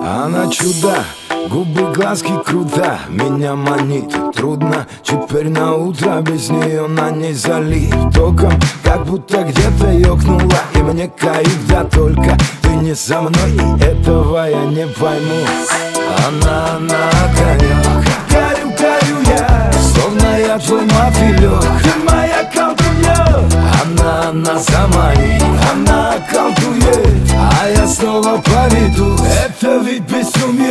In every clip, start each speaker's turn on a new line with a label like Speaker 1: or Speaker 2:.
Speaker 1: Она чудо, губы, глазки круто, меня манит трудно. Теперь на утро без нее на ней залит током, как будто где-то ёкнула. И мне кайф, да только ты не со мной, и этого я не пойму. Она огонёк, горю я, словно я твой мотылёк. Ты моя колдунья. Она заманит, она колдует, а я снова поведу. Это ведь безумие.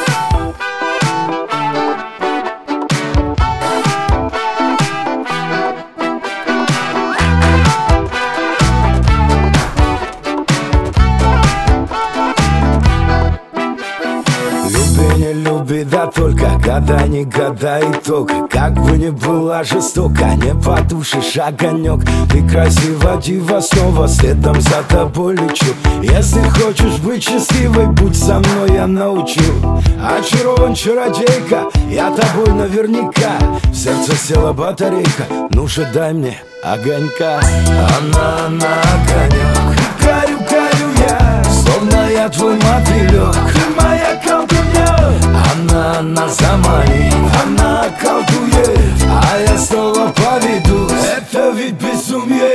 Speaker 1: Не люби, да только года не года итог. Как бы ни была жестока, не потушишь огонек. Ты красива, дива, снова следом за тобой лечу. Если хочешь быть счастливой, будь со мной, я научу. Очарован чародейка, я тобой наверняка. В сердце села батарейка, ну же дай мне огонька. Она огонек, горю я, словно я твой мотылек. Ты моя колдунья. Она заманит, она колдует, а я снова поведу. Это ведь безумие.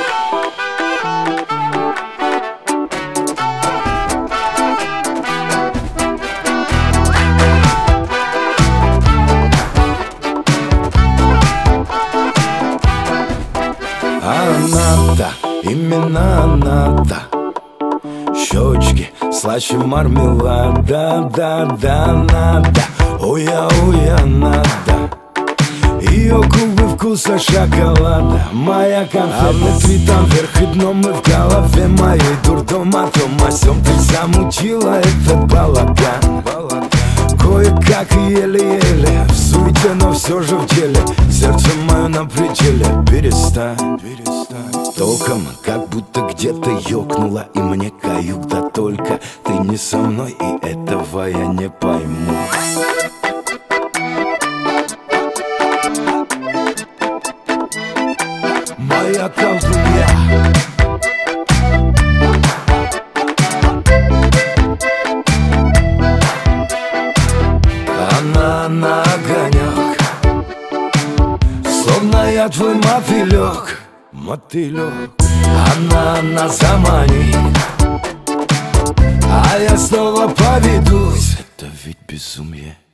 Speaker 1: Она-то, именно она-то. Щечки слаще мармелада, да, надо. Уя, надо. Ее губы вкуса шоколада, моя конфета цветом вверх и дном. И в голове моей дурдом о том, о сём. Ты замутила этот балаган. Кое-как и еле-еле, в суете, но все же в деле. Сердце мое на пределе, перестань. Током, как будто где-то ёкнула. И мне каюк, да только ты не со мной, и этого я не пойму. Моя колдунья. Она огонек, словно я твой мотылек. Она заманит, а я снова поведусь. Это ведь безумие.